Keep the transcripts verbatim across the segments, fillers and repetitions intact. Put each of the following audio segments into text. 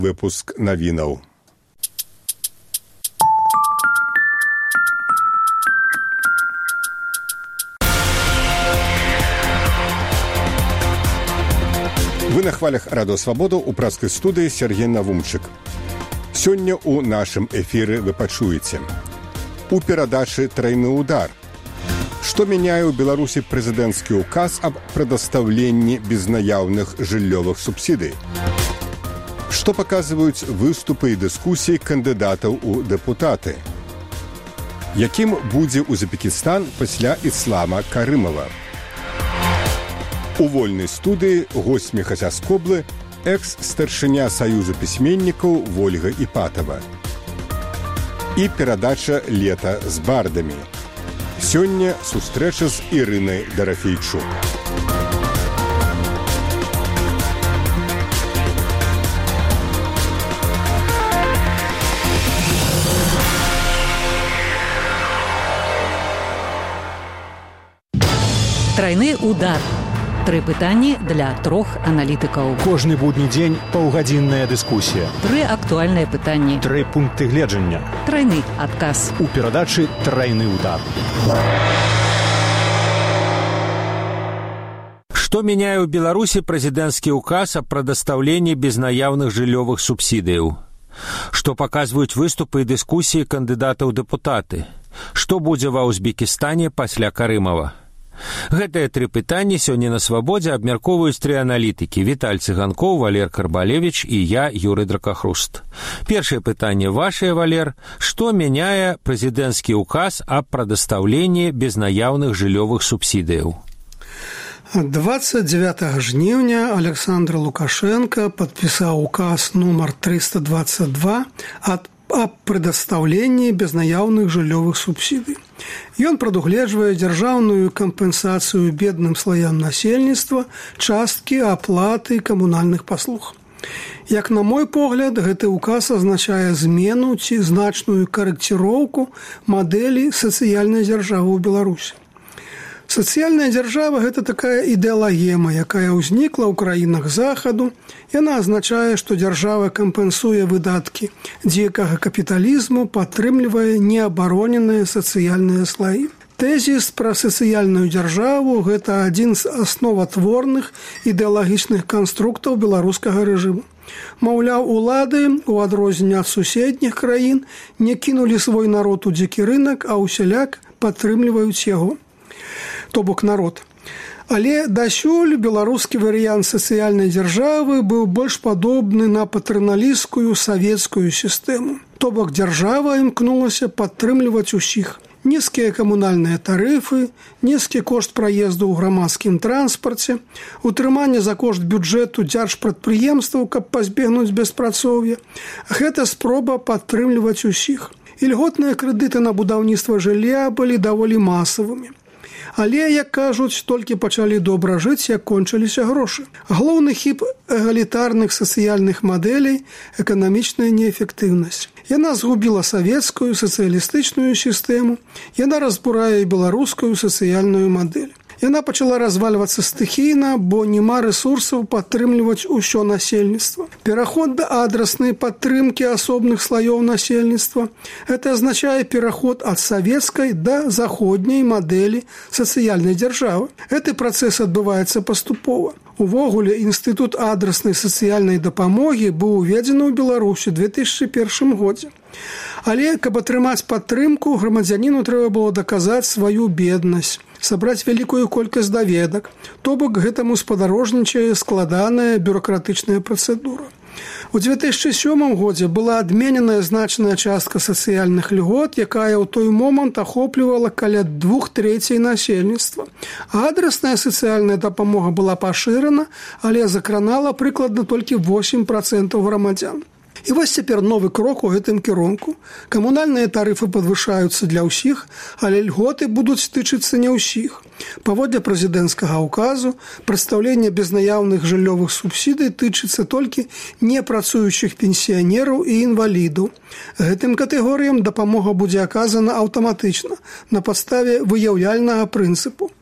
Выпуск навінаў. Вы на хвалях Радио Свабода у пражскай студыі Сергей Навумчык. Сёння у нашым эфіры вы пачуеце. У перадачы «Тройны удар». Што мяняе ў Беларусі прэзідэнцкі ўказ аб прадастаўленні безнаяўных жыллёвых субсідый? Што паказваюць выступы і дыскусіі кандыдатаў у дэпутаты? Якім будзе Узбекістан пасля Іслама Карымова? У вольнай студыі госць Мехасяскоблы, экс-старшыня Саюза пісьменнікаў Вольга Іпатава. І перадача «Лета з бардамі». Сёння сустрэча з Ірынай Дарафейчук. Тройны удар. Тры пытанні для трох аналітыкаў. Кожны будні дзень паўгадзінная дыскусія. Тры актуальныя пытанні. Тры пункты гледжання. Тройны адказ. У перадачы «Тройны удар». Што мяняе ў Беларусі прэзідэнцкі ўказ аб прадастаўленні безнаяўных жыллёвых субсідыяў? Што паказваюць выступы і дыскусіі кандыдатаў у дэпутаты? Што будзе ва Узбекістане пасля Карымова? Гэтыя тры пытанні сёння на Свабодзе абмяркоўваюць тры аналітыкі: Віталь Цыганкоў, Валер Карбалевіч і я, Юрый Дракахруст. Першае пытанне вашае, Валер. Што мяняе прэзідэнцкі ўказ аб прадастаўленні безнаяўных жыллёвых субсідыяў? двадцать девятого жніўня Александр Лукашенко падпісаў указ нумар триста двадцать два ад аб прадастаўленні безнаяўных жыллёвых субсідый. Ён прадугледжвае дзяржаўную кампенсацыю бедным слаям насельніцтва часткі аплаты камунальных паслуг. Як на мой погляд, гэты указ азначае змену ці значную карэкціроўку мадэлі сацыяльнай дзяржавы ў Беларусі. Сацыяльная дзяржава – гэта такая ідэалагема, якая ўзнікла ў краінах захаду. Яна азначае, што дзяржава кампенсуе выдаткі дзікага капіталізму, падтрымлівае неабароненыя сацыяльныя слаі. Тэзіс пра сацыяльную дзяржаву – гэта адзін з асноватворных ідэалагічных канструктаў беларускага рэжыму. Маўляў, улады, у адрозненне ад суседніх краін, не кінулі свой народ у дзікі рынак, а ўсяляк падтрымліваюць яго. То бок народ. Але дасюль беларускі варыянт сацыяльнай дзяржавы быў больш падобны на патрыналісцкую савецкую сістэму. То бок дзяржава імкнулася падтрымліваць усіх. Нізкія камунальныя тарыфы, нізкі кошт праезду ў грамадскім транспарце, утрыманне за кошт бюджэту дзяржпрадпрыемстваў, каб пазбегнуць беспрацоўя. Гэта спроба падтрымліваць усіх. Ільготныя крэдыты на будаўніцтва жылля былі даволі масавымі. Але, як кажуць, толькі пачалі добра жыць, як кончыліся грошы. Галоўны хіб эгалітарных сацыяльных мадэлей – эканамічная неэфектыўнасць. Яна згубіла савецкую сацыялістычную сістэму, яна разбурае беларускую сацыяльную мадэль. Яна пачала развальвацца стыхійна, бо няма рэсурсаў падтрымліваць усё насельніцтва. Пераход да адраснай падтрымкі асобных слаёў насельніцтва – гэта азначае пераход ад савецкай да заходняй мадэлі сацыяльнай дзяржавы. Гэты працэс адбываецца паступова. Увогуле, інстытут адраснай сацыяльнай дапамогі быў уведзены ў Беларусі ў две тысячы першым годзе. Але, каб атрымаць падтрымку, грамадзяніну трэба было даказаць сваю беднасць, сабраць вялікую колькасць даведак, то бок гэтаму спадарожнічае складаная бюракратычная працэдура. У две тысячы сёмым годзе была адмененая значная частка сацыяльных льгот, якая ў той момант ахоплівала каля двух трэцей насельніцтва. Адрасная сацыяльная дапамога была пашырана, але закранала прыкладна толькі восемь працэнтаў грамадзян. І вось цяпер новы крок у гэтым кірунку. Камунальныя тарыфы падвышаюцца для ўсіх, але льготы будуць тычыцца не ўсіх. Паводле прэзідэнцкага ўказу, прадстаўленне безнаяўных жыллёвых субсідый тычыцца толькі непрацуючых пенсіянераў і інвалідаў. Гэтым катэгорыям дапамога будзе аказана аўтаматычна, на падставе выяўляльнага прынцыпу.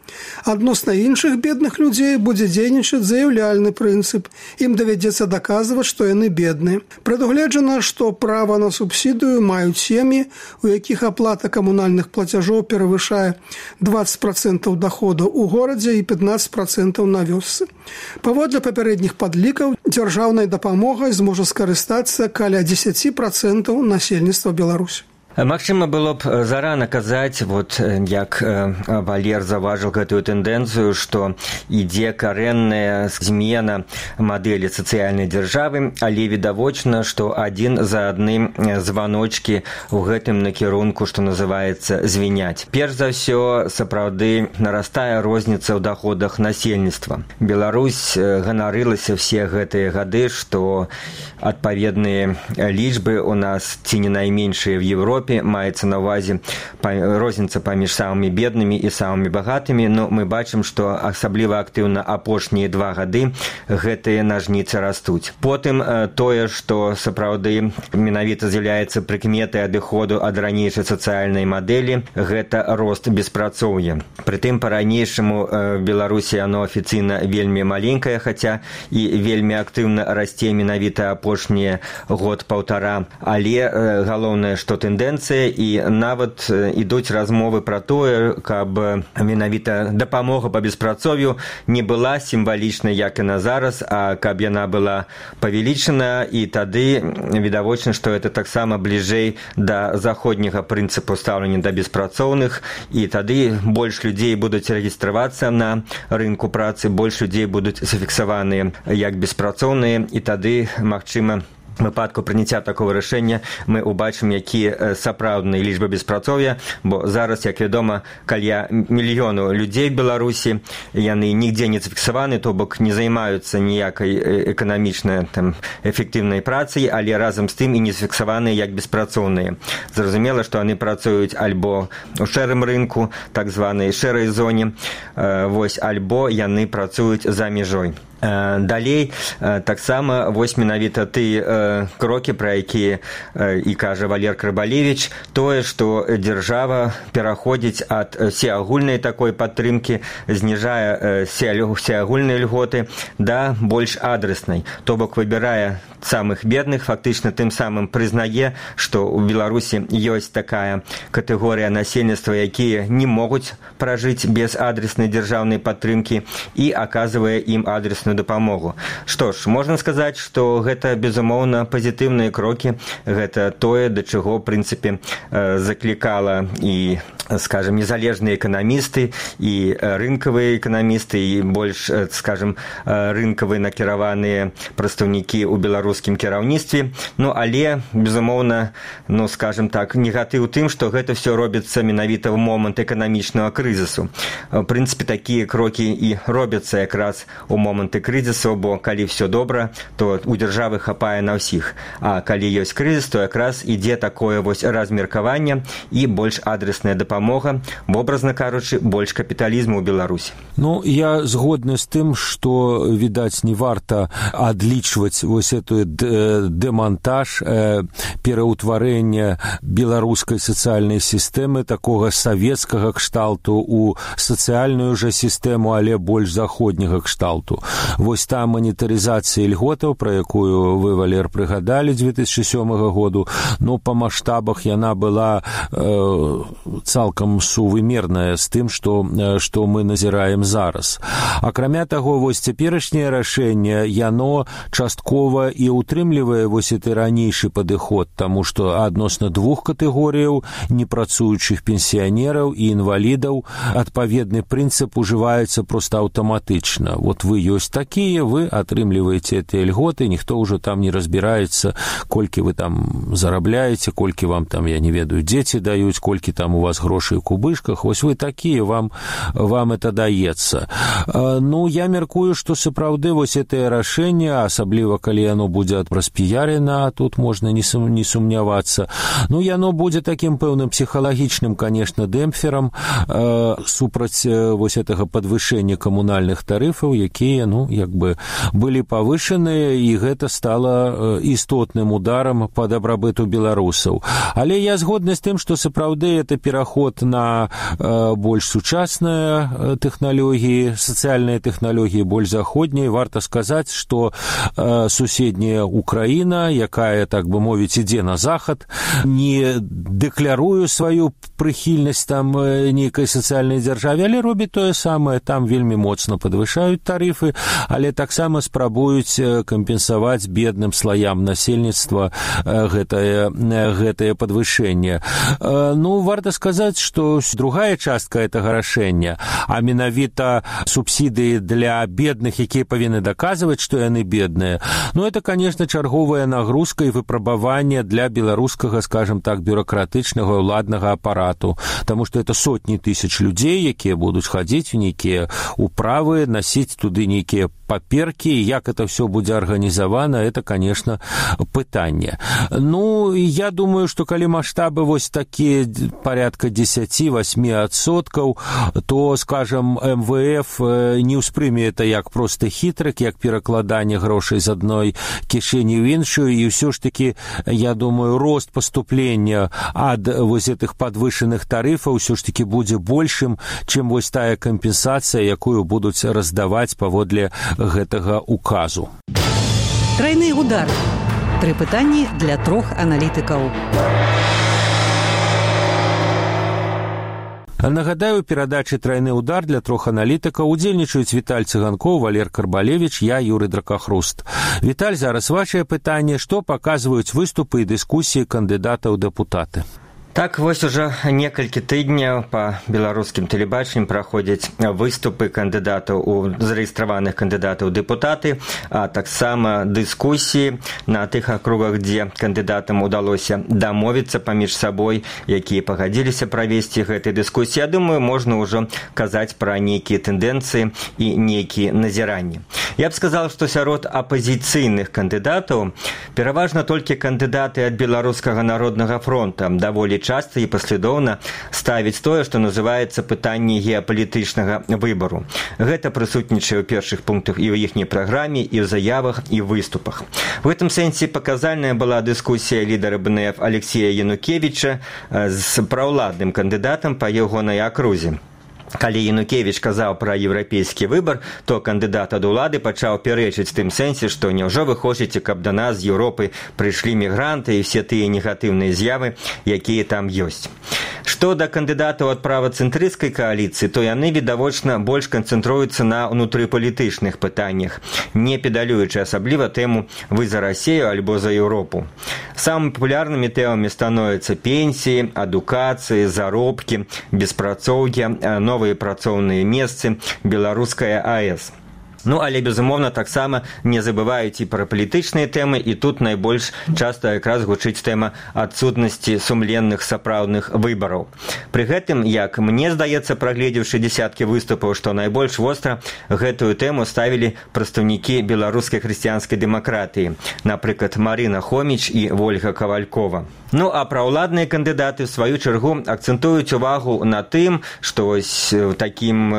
Адносна іншых бедных людзей будзе дзейнічаць заяўляльны прынцып. Ім давядзецца даказваць, што яны бедныя. Прадугледжана, што права на субсідыю маюць сем'і, у якіх аплата камунальных плацяжоў перавышае дваццаць працэнтаў даходу ў горадзе і пятнаццаць працэнтаў на вёсцы. Паводле папярэдніх падлікаў, дзяржаўнай дапамогай зможа скарыстацца каля дзесяць працэнтаў насельніцтва Беларусі. Магчыма, было б зарана казаць, вот як Валер заўважыў гэтую тэндэнцыю, што ідзе карэнная змена мадэлі сацыяльнай дзяржавы, але відавочна, што адзін за адным званочкі ў гэтым накірунку, што называецца, звіняць. Перш за ўсё, сапраўды нарастае розніца ў даходах насельніцтва. Беларусь ганарылася все гэтыя гады, што адпаведныя лічбы у нас ці не найменшыя в Европе, маецца на ўвазе розніца паміж самымі беднымі і самымі багатымі, но мы бачым, што асабліва актыўна апошнія два гады гэтыя нажніцы растуць. Потым тое, што сапраўды менавіта з'яўляецца прыкметай адыходу ад ранейшай сацыяльнай мадэлі, гэта рост беспрацоўя. Прытым па-ранейшаму в Беларусі оно афіцыйна вельмі маленькае, хаця і вельмі актыўна расце менавіта апошнія год-паўтара. Але галоўнае, што тэндэнцыя і нават ідуць размовы пра тое, каб менавіта дапамога па беспрацоўю не была сімвалічнай, як і на зараз, а каб яна была павялічана, і тады відавочна, што это таксама бліжэй да заходняга прынцыпу стаўлення да беспрацоўных, і тады больш людзей будуць рэгістравацца на рынку працы, больш людзей будуць зафіксаваныя як беспрацоўныя, і тады, магчыма, в выпадку прыняцця такого рашэння мы ўбачым, якія сапраўдныя лічбы беспрацоўя, бо зараз, як вядома, каля мільёну людзей в Беларусі, яны нігдзе не зафіксаваны, то бок не займаюцца ніякай эканамічнай там эфектыўнай працай, але разам з тым і не зафіксаваныя як беспрацоўныя. Зразумела, што яны працуюць альбо ў шэрым рынку, так званай шэрай зоне, вось, альбо яны працуюць за мяжой. Далей, таксама, вось менавіта ты крокі, пра якія і кажа Валер Крыбалевіч, тое, што дзяржава пераходзіць ад всеагульнай такой падтрымкі, зніжае всеагульныя льготы да больш адрэснай. То бок выбірае самых бедных, фактычна тым самым прызнае, што ў Беларусі ёсць такая катэгорыя насельніцтва, якія не могуць пражыць без адрэснай дзяржаўнай падтрымкі, і аказвае ім адресную дапамогу. Што ж, можна сказаць, што гэта, безумоўна, пазітыўныя крокі, гэта тое, да чаго, ў прынцыпе, заклікала і, скажем, незалежныя эканамісты, і рынкавыя эканамісты, і больш, скажем, рынкавыя накіраваныя прадстаўнікі ў беларускім кіраўніцтве. Ну, але, безумоўна, ну, скажем так, негатыў тым, што гэта все робіцца менавіта ў момант эканамічнага крызісу. В прынцыпе, такія крокі і робяцца якраз у моманты крызісу, бо калі все добра, то у дзяржавы хапае на ўсіх. А калі ёсць крызіс, то якраз ідзе такое вось размеркаванне і больш адресная дапамога, вобразна кажучы, больш капіталізму ў Беларусі. Ну, я згодны з тым, што, відаць, не варта адлічваць вось эту дэмантаж, пераўтварэння беларускай сацыяльнай сістэмы, такога савецкага кшталту у сацыяльную жа сістэму, але больш заходняга кшталту. Вось та манетарызацыя льготаў, пра якую вы, Валер, прыгадалі дзве тысячы сёмага году, ну, па маштабах яна была э, цалкам сувымерная з тым, што, што мы назіраем зараз. Акрамя таго, вось цяперашняе рашэнне, яно часткова і утрымлівае вось гэты ранейшы падыход, таму што адносна двух катэгорыяў непрацуючых пенсіянераў і інвалідаў адпаведны прынцып ужываецца проста аўтаматычна. Вот вы ёсць такія, вы атрымліваеце гэтыя льготы, ніхто ўжо там не разбіраецца, колькі вы там зарабляеце, колькі вам там, я не ведаю, дзеці даюць, колькі там у вас грошай у кубышках, вось вы такія, вам, вам это даецца. Ну, я меркую, што сапраўды вось гэтае рашэнне, асабліва калі яно будзе распіярена, тут можна не, сум, не сумнявацца, ну, яно будзе такім пэўным псіхалагічным, конечно, дэмпферам э, супраць э, вось гэтага падвышэння камунальных тарыфаў, якія, ну, як бы былі павышаныя, і гэта стала істотным ударам па дабрабыту беларусаў. Але я згодны з тым, што сапраўды это пераход на больш сучасныя тэхналогіі, сацыяльныя тэхналогіі, больш заходнія. Варта сказаць, што суседняя Украіна, якая, так бы мовіць, ідзе на захад, не дэкляруе сваю прыхільнасць там нейкай сацыяльнай дзяржаве, але робіць тое самае, там вельмі моцна падвышаюць тарыфы, але таксама спрабуюць кампенсаваць бедным слаям насельніцтва гэтае, гэтае падвышэнне. Ну, варта сказаць, што другая частка гэтага рашэння, а менавіта субсідыі для бедных, якія павінны даказваць, што яны бедныя, ну, это, конечно, чарговая нагрузка і выпрабаванне для беларускага, скажем так, бюрократычнага ўладнага апарату, таму што это сотні тысяч людзей, якія будуць хадзіць у нейкія управы, насіць туды нейкія паперкі, як это все будзе арганізавана, это, конечно, пытанне. Ну, я думаю, што калі маштабы вось такія порядка десять-восемь адсоткаў, то, скажем, эм вэ эф не ўспрыме это як просто хітрык, як перакладанне грошай з адной кішэні ў іншую, і ўсё ж таки, я думаю, рост паступлення ад вось гэтых падвышаных тарыфаў ўсё ж таки будзе большым, чым вось тая кампенсацыя, якую будуць раздаваць паводле гэтага указу. Трайны удар. Тры пытанні для трох аналітыкаў. Нагадаю, у перадачы «Трайны удар» для трох аналітыкаў удзельнічаюць Віталь Цыганкоў, Валер Карбалевіч, я, Юрый Дракахруст. Віталь, зараз вашае пытанне, што паказваюць выступы і дыскусіі кандыдатаў у дэпутаты? Так, вось уже некалькі тыдняў па беларускім тэлебачанні праходзяць выступы кандыдатаў у зарэгістраваных кандыдатаў у дэпутаты, а таксама дыскусіі на тых акругах, дзе кандыдатам удалося дамовіцца паміж сабой, якія пагадзіліся правесці гэтай дыскусіі. Я думаю, можна ўжо казаць пра нейкія тэндэнцыі і нейкія назіранні. Я б сказал, што сярод апазіцыйных кандыдатаў пераважна толькі кандыдаты ад Беларускага народнага фронта даволі часта і паслядоўна ставіць тое, што называецца пытанне геапалітычнага выбару. Гэта прысутнічае ў першых пунктах і ў іхняй праграме, і ў заявах, і ў выступах. В гэтым сэнсе паказальная была дыскусія лідара бэ эн эф Алексея Янукевіча з праўладным кандыдатам па ягонай акрузе. Калі Янукевіч казаў пра еўрапейскі выбар, то кандыдат ад улады пачаў пярэчыць тым сэнсе, што няўжо вы хочаце, каб да нас з Еўропы прыйшлі мігранты і все тыя негатыўныя з'явы, якія там ёсць. Што да кандыдатаў ад правацэнтрысцкай кааліцыі, то яны, відавочна, больш канцэнтруюцца на ўнутрыпалітычных пытаннях, не педалюючы асабліва тэму «Вы за Расею альбо за Еўропу». Самымі папулярнымі тэмамі становяцца пенсіі, адукацыі, заробкі, беспрацоўе, новыя працоўныя месцы, беларуская а эс. Ну, але, безумоўна, таксама не забываюць і пра палітычныя тэмы, і тут найбольш часта якраз гучыць тэма адсутнасці сумленных сапраўдных выбараў. Пры гэтым, як мне здаецца, прагледзеўшы дзесяткі выступаў, што найбольш востра гэтую тэму ставілі прадстаўнікі беларускай хрысціянскай дэмакратыі, напрыклад, Марына Хоміч і Вольга Кавалькова. Ну, а праўладныя кандыдаты, в сваю чаргу, акцэнтуюць увагу на тым, што вось у такім,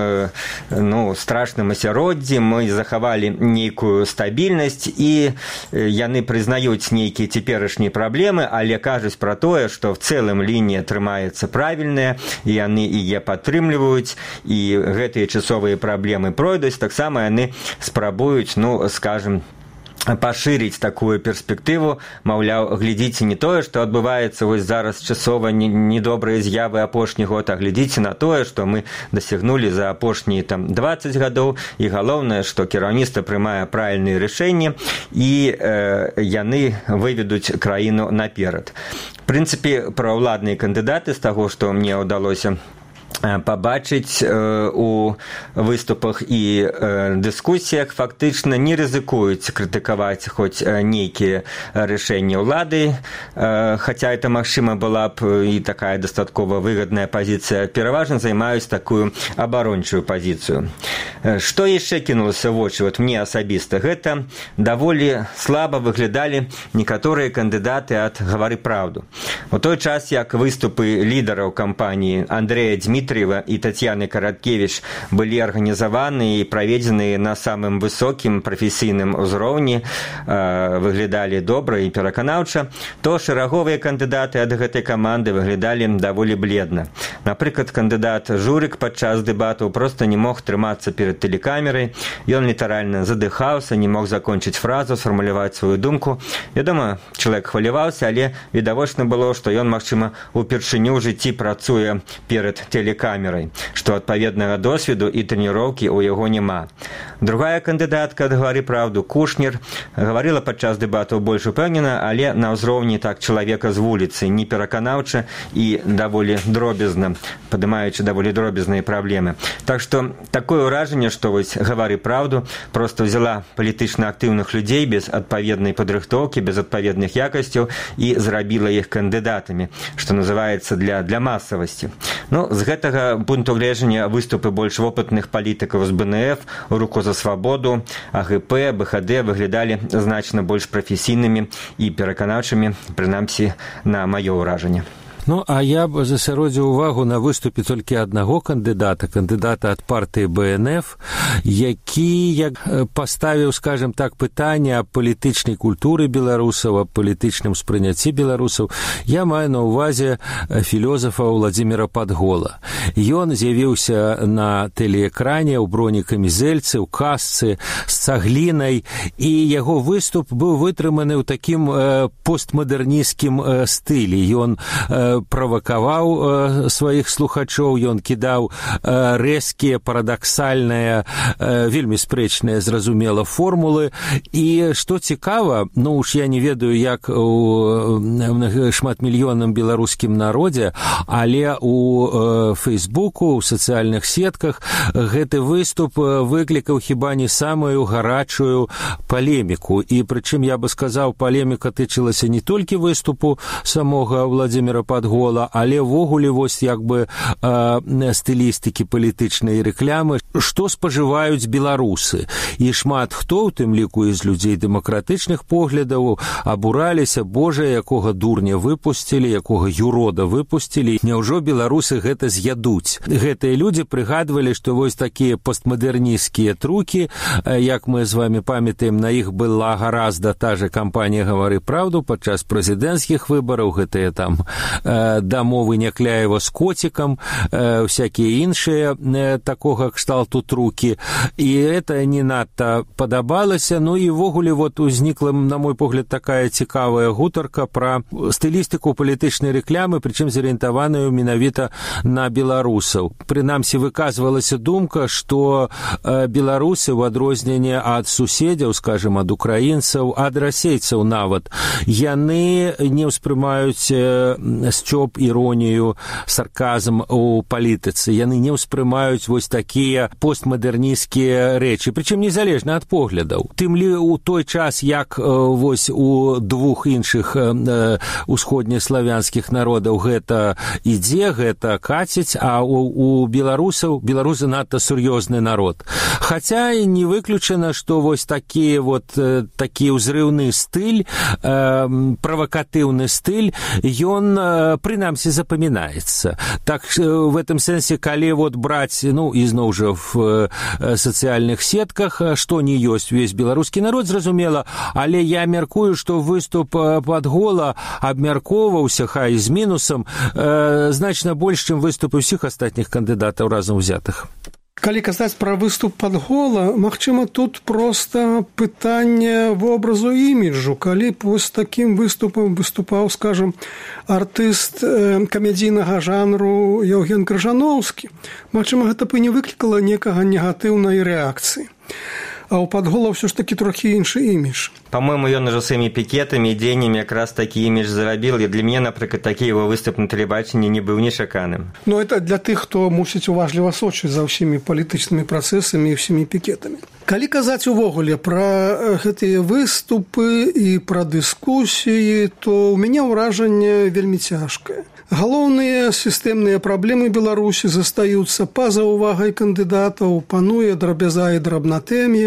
ну, страшным асяроддзі мы захавалі нейкую стабільнасць, і яны прызнаюць нейкія цяперашнія праблемы, але кажуць пра тое, што в цэлым лінія атрымаецца правільная, і яны яе падтрымліваюць, і гэтыя часовыя праблемы пройдуць. Таксама яны спрабуюць, ну, скажем, пашырыць такую перспектыву, маўляў, глядзіце не тое, што адбываецца вось зараз часова недобрыя з'явы апошні год, а глядзіце на тое, што мы дасягнулі за апошнія там дваццаць гадоў, і галоўнае, што кіраўніцтва прымае правільныя рашэнні, і э, яны выведуць краіну наперад. В прынцыпе, праўладныя кандыдаты, з таго, што мне ўдалося пабачыць у выступах і дыскусіях, фактычна не рызыкуюць крытыкаваць хоць нейкія рашэнні ўлады, хаця это, магчыма, была б і такая дастаткова выгадная пазіцыя, пераважна займаюць такую абарончую пазіцыю. Што яшчэ кінулася ў вочы, вот мне асабіста, гэта даволі слаба выглядалі некаторыя кандыдаты ад «Гавары праўду». У той час, як выступы лідараў кампаніі Андрэя Дзмітрыева Дмитриева и Татьяны Караткевич были организованы и проведены на самым высоким профессийным уровне, выглядали добро и пераканаўча, то шараговые кандидаты от этой команды выглядали довольно бледно. Например, кандидат Журик подчас дебатов просто не мог трыматься перед телекамерой, и он литерально задыхался, не мог закончить фразу, сформулировать свою думку. Я думаю, человек хвалевался, але відавочна было, что он, магчыма, упершыню ў жыцці працуе перед телекамерой, что адпаведнага досведу и тренировки у яго няма. Другая кандидатка от «Говори правду» Кушнер говорила подчас дебатов больш упэўнена, але на ўзроўні так человека з вуліцы, не пераканаўча и довольно дробязна, падымаючы даволі дробязныя праблемы. Так что такое ўражанне, что вось «Говори правду» просто взяла палітычна актыўных людей без адпаведнай падрыхтоўкі, без адпаведных якасцяў и зрабіла іх кандыдатамі, что называется для, для массовости. Ну, з гэтага пункту гледжання выступы больш вопытных палітыкаў з бэ эн эф, «Руку за свабоду», а гэ пэ, бэ ха дэ выглядалі значна больш прафесійнымі і пераканаўчымі, прынамсі, на маё ўражанне. Ну, а я б засяродзіў увагу на выступе толькі аднаго кандыдата, кандыдата ад партыі бэ эн эф, які як паставіў, скажем так, пытанне аб палітычнай культуры беларусаў, аб палітычным спрыняцці беларусаў. Я маю на ўвазе філёзафа Владзіміра Падгола. Ён з'явіўся на тэлеэкране ў бронекамізэльцы, ў касцы, з цаглінай, і яго выступ быў вытрыманы ў такім э, постмадэрнісцкім э, стылі. Ён э, правакаваў э, сваіх слухачоў, ён кідаў э, рэзкія, парадаксальныя, э, вельмі спрэчныя, зразумела, формулы. І што цікава, ну уж я не ведаю, як у шматмільённым беларускім народзе, але у э, Фейсбуку, у сацыяльных сетках гэты выступ выклікаў хіба не самую гарачую палеміку. І прычым, я бы сказаў, палеміка тычылася не толькі выступу самога Владзіміра Падгола, але ввогуле вось як бы э, стылістыкі палітычнай рэклямы, што спажываюць беларусы. І шмат хто, у тым ліку з людзей дэмакратычных поглядаў, абураліся: божа, якога дурня выпусцілі, якога юрода выпусцілі, няўжо беларусы гэта з'ядуць. Гэтыя людзі прыгадвалі, што вось такія постмадэрнісцкія трукі, як мы з вами памятаем, на іх была гаразда та же кампанія «Говори правду» падчас прэзідэнцкіх выбараў, гэтыя там дамовы Някляева з коцікам, всякие іншыя такога кшталту трукі. І это не надта падабалася. Ну і ввогуле вот узнікла, на мой погляд, такая цікавая гутарка пра стылістыку палітычнай рэклямы, прычым зарыентаваную менавіта на беларусаў. Прынамсі, выказвалася думка, што беларусы, у адрозненне ад суседзяў, скажем, ад украінцаў, ад расейцаў нават, яны не ўспрымаюць сцёб, іронію, сарказм у палітыцы. Яны не ўспрымаюць вось такія постмадэрнісцкія рэчы, прычым незалежна ад поглядаў. Тым лі у той час, як вось у двух іншых усходнеславянскіх народаў гэта ідзе, гэта каціць, а у, у беларусаў, беларусы надта сур'ёзны народ. Хаця і не выключана, што вось такі вот такі ўзрыўны стыль, правакатыўны стыль, ён прынамсі запамінаецца. Так в этом сэнсе, калі вот браць, ну, ізноў жа в сацыяльных сетках, што не ёсць увесь беларускі народ, зразумела, але я мяркую, што выступ Падгола абмяркоўваўся, хай з мінусам, э, значна больш, чым выступы ўсіх астатніх кандыдатаў разам узятых. Калі казаць пра выступ Падгола, магчыма, тут проста пытанне вобразу іміджу. Калі б вось такім выступам выступаў, скажам, артыст э, камедійнага жанру Яўген Крыжаноўскі, магчыма, гэта б і не выклікала некага негатыўнай рэакцыі. А у Падгола ўсё ж такі трохі іншы імідж. По-моему, ён уже своими пикетами и дзеяннямі якраз такі імідж зарабіл, і для мяне, напрыклад, такі его выступ на тэлебачанні не быў нечаканым. Ну, это для тых, хто мусіць уважліва сочыць за ўсімі палітычнымі працэсамі і ўсімі пікетамі. Калі казаць увогуле пра гэтыя выступы і пра дыскусіі, то ў мяне ўражанне вельмі цяжкае. Галоўныя сістэмныя праблемы Беларусі застаюцца па-за увагай кандыдатаў, пануе драбяза і драбнатэмія,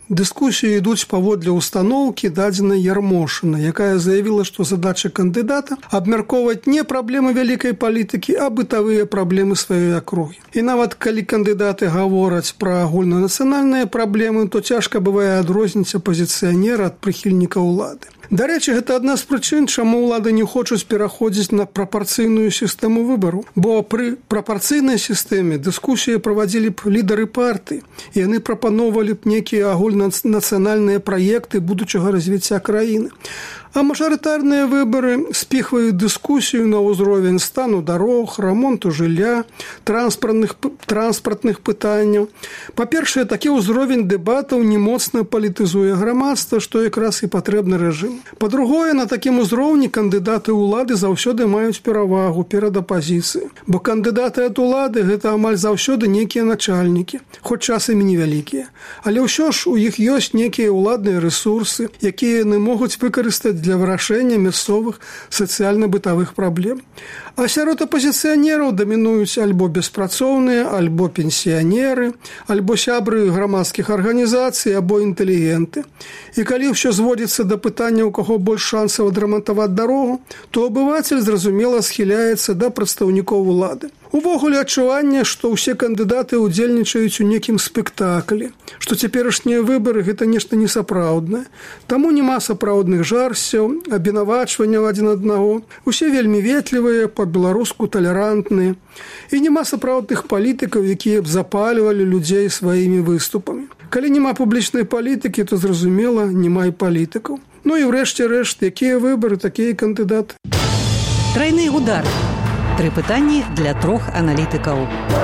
Дыскусіі ідуць паводле устаноўкі дадзенай Ярмошына, якая заявіла, што задача кандыдата абмяркоўваць не праблемы вялікай палітыкі, а бытавыя праблемы сваёй акругі. І нават калі кандыдаты гавораць пра агульнанацыянальныя праблемы, то цяжка бывае адрозніць апазіцыянера ад прыхільнікаў улады. Дарэчы, гэта адна з прычын, чаму ўлады не хочуць пераходзіць на прапарцыйную сістэму выбару, бо пры прапарцыйнай сістэме дыскусіі правадзілі б лідары партыі, і яны прапаноўвалі б нейкія агульнанацыянальныя праекты будучага развіцця краіны. А мажарытарныя выбары спіхваюць дыскусію на ўзровень стану дарог, рамонту жылля, транспартных, транспартных пытанняў. Па-першае, такі ўзровень дэбатаў не моцна палітызуе грамадства, што якраз і патрэбны рэжым. Па-другое, на такім узроўні кандыдаты ўлады заўсёды маюць перавагу перад апазіцыяй. Бо кандыдаты ад улады – гэта амаль заўсёды нейкія начальнікі, хоць часамі невялікія. Але ўсё ж у іх ёсць нейкія ўладныя рэсурсы, якія яны могуць выкарыстаць для вырашэння мясцовых сацыяльна-бытавых праблем. А сярод апазіцыянераў дамінуюць альбо беспрацоўныя, альбо пенсіянеры, альбо сябры грамадскіх арганізацый, або інтэлігенты. І калі ўсё зводзіцца да пытання, у каго больш шансаў адрамантаваць дарогу, то абывацель, зразумела, схіляецца да прадстаўнікоў улады. Увогуле адчуванне, што ўсе кандыдаты ўдзельнічаюць у некім спектаклі, што цяперашнія выбары – гэта нешта несапраўднае. Таму няма сапраўдных жарсцяў, абвінавачванняў адзін аднаго. Усе вельмі ветлівыя, па-беларуску талерантныя. І няма сапраўдных палітыкаў, якія б запальвалі людзей сваімі выступамі. Калі няма публічнай палітыкі, то, зразумела, няма і палітыкаў. Ну і ўрэшце рэшт, якія выбары, такія кандыдаты. Трайны удар. Тры пытанні для трох аналітыкаў.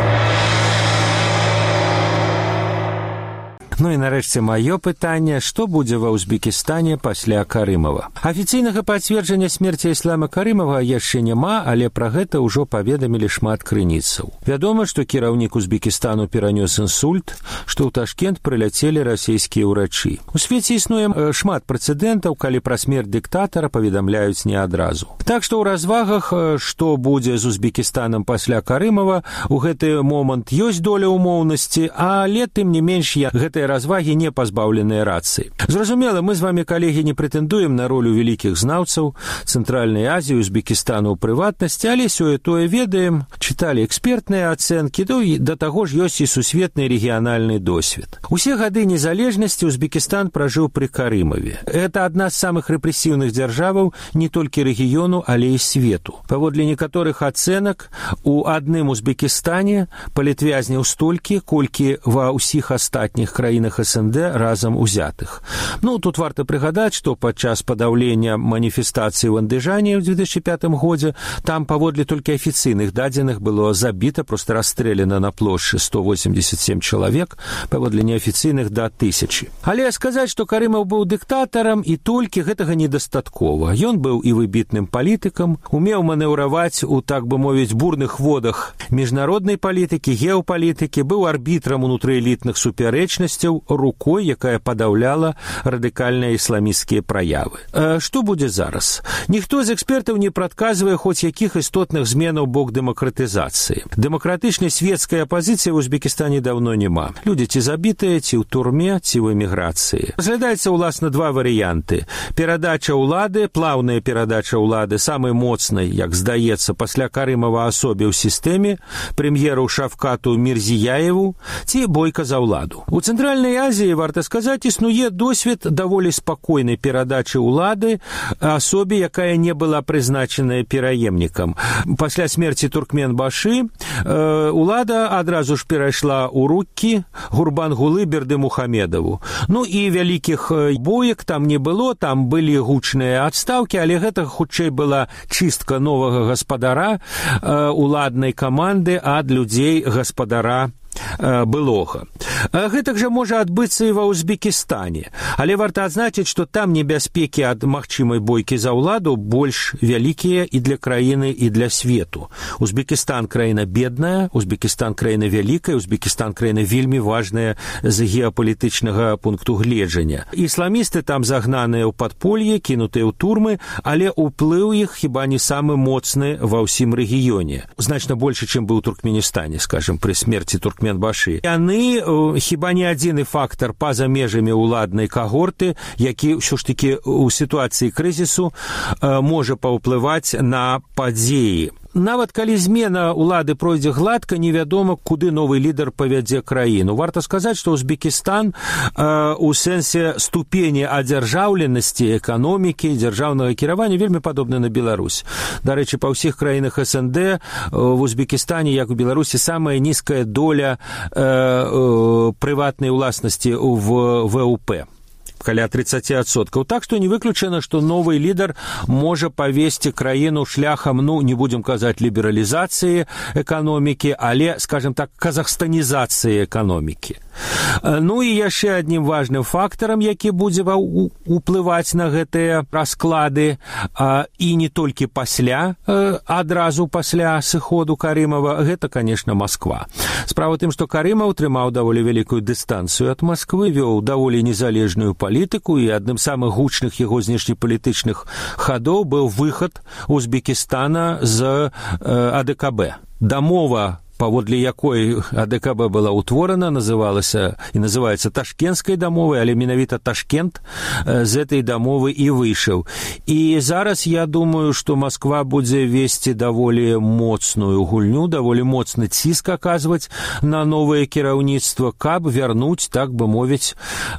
Ну і нарэшце маё пытанне, што будзе ва Узбекістане пасля Карымова. Афіцыйнага пацверджання смерці Іслама Карымова яшчэ няма, але пра гэта ўжо паведамілі шмат крыніцаў. Вядома, што кіраўнік Узбекістану перанёс інсульт, што ў Ташкент прыляцелі расійскія ўрачы. У свеце існуе шмат прэцэдэнтаў, калі пра смерць дыктатара паведамляюць не адразу. Так што ў развагах, што будзе з Узбекістанам пасля Карымова, у гэты момант ёсць доля ўмоўнасці, але тым не менш я гэтыя развагі не пазбаўленыя рацыі. Зразумела, мы з вамі, калегі, не прэтэндуем на ролю вялікіх знаўцаў Цэнтральнай Азіі, Узбекістану ў прыватнасці, але сёе-тое ведаем, чыталі экспертныя ацэнкі, да, да таго ж ёсць і сусветны рэгіянальны досвед. Усе гады незалежнасці Узбекістан пражыў пры Карымаве. Гэта адна з самых рэпрэсіўных дзяржаваў не толькі рэгіёну, але і свету. Паводле некаторых ацэнак, у адным Узбекістане палітвязняў столькі, колькі ва ўсіх астатніх краінах СНД разам узятых. Ну, тут варта прыгадаць, што падчас падаўлення маніфестацыі ў Андыжане ў две тысячы пятым годзе там паводле толькі афіцыйных дадзеных было забіта, проста расстрэляна на плошчы сто восемьдесят семь чалавек, паводле неафіцыйных да тысячы. Але сказаць, што Карымаў быў дыктатарам, і толькі гэтага недастаткова. Ён быў і выбітным палітыкам, умеў манеўраваць у, так бы мовіць, бурных водах міжнароднай палітыкі, геапалітыкі, быў арбітрам унутрыэлітных супярэчнасцяў, рукой, якая падаўляла радыкальныя ісламісцкія праявы. А што будзе зараз? Ніхто з экспертаў не прадказвае хоць якіх істотных зменаў бок дэмакратызацыі. Дэмакратычнай светскай апазіцыі ў Узбекістане даўно няма. Людзі ці забітыя, ці ў турме, ці ў эміграцыі. Разглядаецца, уласна, два варыянты. Перадача ўлады, плаўная перадача ўлады самай моцнай, як здаецца, пасля Карымава асобе ў сістэме, прэм'еру Шавкату Мірзіяеву, ці бойка за ўладу. У Цэнтральнай Азіі, варта сказаць, існуе досвед даволі спакойнай перадачы ўлады асобе, якая не была прызначаная пераемнікам. Пасля смерці Туркменбашы э, улада адразу ж перайшла ў рукі Гурбангулы Бердымухамедову. Ну і вялікіх боек там не было, там былі гучныя адстаўкі, але гэта хутчэй была чыстка новага гаспадара, э, уладнай каманды ад людзей гаспадара былога. Гэтак жа можа адбыцца і ва Узбекістане, але варта адзначыць, што там небяспекі ад магчымай бойкі за ўладу больш вялікія і для краіны, і для свету. Узбекістан краіна бедная, Узбекістан краіна вялікая, Узбекістан краіна вельмі важная з геапалітычнага пункту гледжання. Ісламісты там загнаныя ў падполье, кінутыя ў турмы, але ўплыў іх хіба не самы моцны ва ўсім рэгіёне. Значна больше, чым быў у Туркменістане, скажем, пры смерці Туркменбашы Туркменбашы. Яны хіба не адзіны фактар па-за межамі ўладнай кагорты, які ўсё ж такі ў сітуацыі крызісу можа паўплываць на падзеі. Нават калі змена ўлады пройдзе гладка, невядома, куды новы лідар павядзе краіну. Варта сказаць, што Узбекістан э, у сэнсе ступені адзяржаўленасці эканомікі, дзяржаўнага кіравання вельмі падобны на Беларусь. Дарэчы, па ўсіх краінах эс эн дэ в Узбекістане, як у Беларусі, самая нізкая доля э, э, прыватнай уласнасці в вэ у пэ. Каля тридцать адсоткаў. Так што не выключана, што новый лідар можа павесці краіну шляхам, ну, не будзем казаць лібералізацыі эканомікі, але, скажем так, казахстанізацыі эканомікі. Ну і яшчэ аднім важным фактарам, які будзе уплываць на гэтыя расклады, і не толькі пасля, адразу пасля сыходу Карымова, гэта, конечно, Москва. Справа тым, што Карымаў трымаў даволі вялікую дыстанцыю ад Москвы, вёў даволі незалежную палітыку, і адным з самых гучных яго знешнепалітычных хадоў быў выхад Узбекістана з а дэ ка бэ. Дамова, паводле якой а дэ ка бэ была ўтворана, называлася і называецца Ташкенскай дамовай, але менавіта Ташкент з этой дамовы і выйшаў. І зараз я думаю, што Москва будзе весці даволі моцную гульню, даволі моцны ціск аказваць на новае кіраўніцтва, каб вярнуць, так бы мовіць,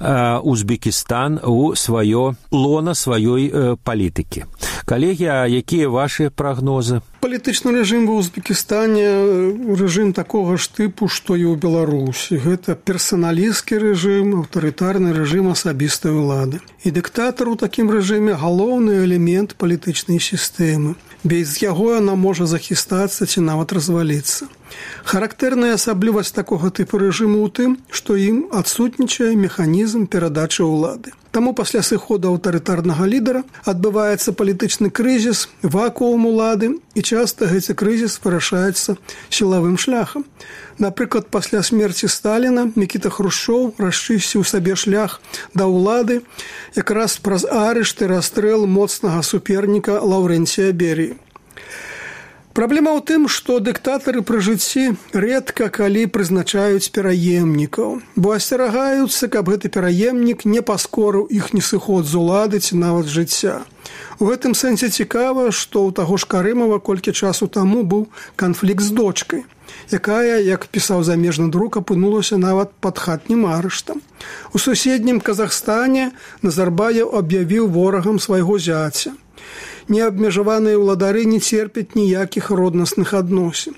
Узбекістан у сваё лона сваёй палітыкі. Калегі, а якія вашы прагнозы? Палітычны рэжым ва Узбекістане рэжым такога ж тыпу, што і ў Беларусі. Гэта персаналісцкі рэжым, аўтарытарны рэжым асабістай улады. І дыктатар у такім рэжыме галоўны элемент палітычнай сістэмы. Без яго яна можа захістацца ці нават разваліцца. Характэрная асаблівасць такога тыпу рэжыму ў тым, што ім адсутнічае механізм перадачы ўлады. Таму пасля сыходу аўтарытарнага лідара адбываецца палітычны крызіс, вакуум улады, і часта гэты крызіс вырашаецца сілавым шляхам. Напрыклад, пасля смерці Сталіна Мікіта Хрушчоў расчысціў сабе шлях да ўлады якраз праз арышт і расстрэл моцнага суперніка Лаўрэнція Беріі. Праблема ў тым, што дыктатары пры жыцці рэдка калі прызначаюць пераемнікаў, бо асцерагаюцца, каб гэты пераемнік не паскорыў іхні сыход з улады ці нават жыцця. У гэтым сэнсе цікава, што ў таго ж Карымова колькі часу таму быў канфлікт з дочкай, якая, як пісаў замежны друк, апынулася нават пад хатнім арыштам. У суседнім Казахстане Назарбаев аб'явіў ворагам свайго зяця. Неабмежаваныя ўладары не церпяць ніякіх роднасных адносін.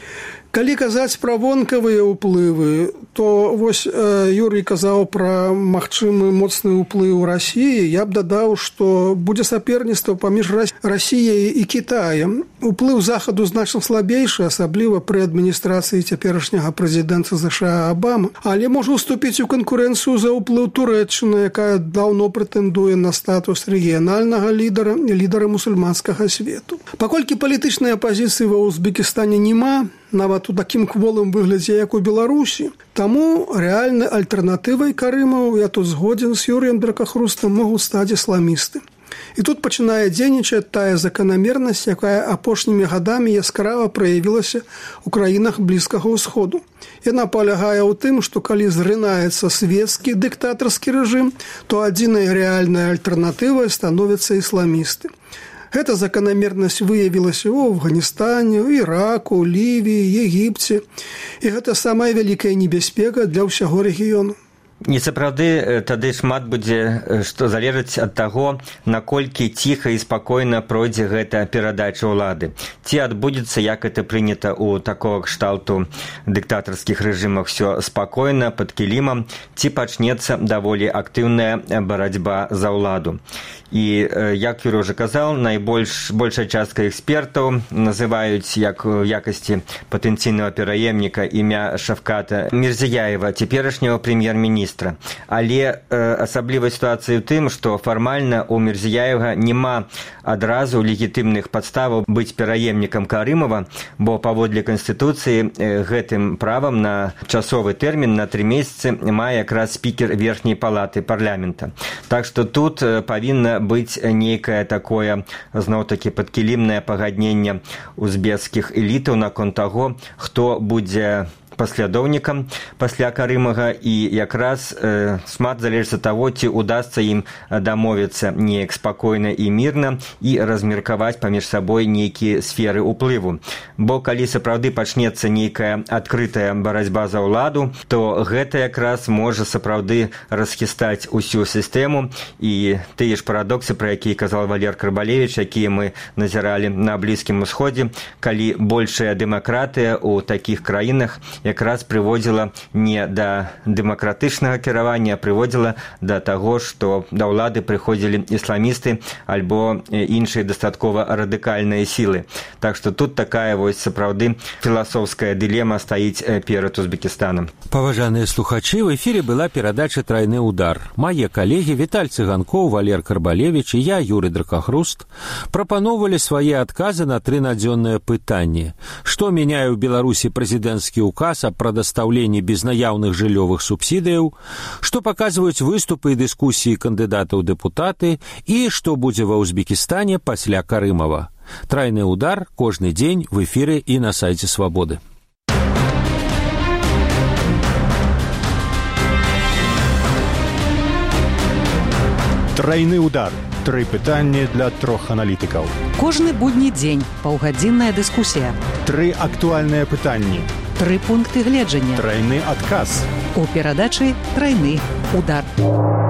Калі казаць пра вонкавыя ўплывы, то вось э, Юрый казаў пра магчымы моцны ўплыў Расіі, я б дадаў, што будзе саперніцтва паміж Расіяй і Кітаем. Уплыў захаду значна слабейшы, асабліва пры адміністрацыі цяперашняга прэзідэнта ЗША Абама, але можа ўступіць у канкурэнцыю за ўплыў Турэччыны, якая даўно прэтэндуе на статус рэгіянальнага лідара і лідара мусульманскага свету. Паколькі палітычнай апазіцыі ва Узбекістане няма, нават у такім кволым выглядзе, як у Беларусі. Таму рэальнай альтэрнатывай Карымаў, я тут згодзін з Юрыем Дракахрустам, могуць стаць ісламісты. І тут пачынае дзейнічаць тая заканамернасць, якая апошнімі гадамі яскрава праявілася ў краінах Блізкага ўсходу. Яна палягае ў тым, што калі зрынаецца свецкі дыктатарскі рэжым, то адзінай рэальнай альтэрнатывай становяцца ісламісты. Гэта заканамернасць выявілася ў Афганістане, Іраку, Лівіі, Егіпце. І гэта самая вялікая небяспека для ўсяго рэгіёну. Не сапраўды, тады шмат будзе, што залежыць ад таго, наколькі ціха і спакойна пройдзе гэта перадача ўлады. Ці адбудзецца, як это прынята ў такога кшталту дыктатарскіх рэжымах, все спакойна, пад кілімам, ці пачнецца даволі актыўная барацьба за ўладу. І, як Юра ўжо казаў, найбольш большая частка экспертаў называюць як у якасці патэнцыйнага пераемніка імя Шавката Мирзияева, цяперашняга прэм'ер-міністра. Але э, асаблівасць сітуацыі ў тым, што фармальна у Мирзияева няма адразу легітымных падставаў быць пераемнікам Карымова, бо паводле Канстытуцыі э, гэтым правам на часовы тэрмін на тры месяцы мае якраз спікер верхняй палаты парламента. Так што тут э, павінна быць нейкае такое, зноў-такі, падкілімнае пагадненне узбекскіх элітаў наконт таго, хто будзе паслядоўнікам пасля Карымага, і якраз э, шмат залежыць ад таго, ці удасца ім дамовіцца неяк спакойна і мірна і размеркаваць паміж сабой нейкія сферы ўплыву. Бо калі сапраўды пачнецца нейкая адкрытая барацьба за ўладу, то гэта якраз можа сапраўды расхістаць усю сістэму, і тыя ж парадоксы, пра якія казал Валер Карбалевіч, якія мы назіралі на Блізкім Усходзе, калі большая дэмакратыя ў такіх краінах якраз прыводзіла не да дэмакратычнага кіравання, а прыводзіла да таго, што да ўлады прыходзілі ісламісты альбо іншыя дастаткова радыкальныя сілы. Так што тут такая вось сапраўды філасофская дылема стаіць перад Узбекістанам. Паважаныя слухачы, в эфире была перадача «Тройны удар». Мае калегі Віталь Цыганкоў, Валер Карбалевич і я, Юрий Дракахруст, прапановвалі свае адказы на тры надзённыя пытанні. Што мяняе ў Беларусі прэзідэнцкі ўказ аб прадастаўленні безнаяўных жыллёвых субсідыяў, што паказваюць выступы і дыскусіі кандыдатаў дэпутаты і што будзе ва Узбекістане пасля Карымава. «Тройны удар» кожны дзень в эфіры і на сайце Свабоды. Тройны удар. Тры пытанні для трох аналітыкаў. Кожны будні дзень паўгадзінная дыскусія. Тры актуальныя пытанні. Тры пункты гледжання. Тройны адказ. У перадачы «Тройны удар».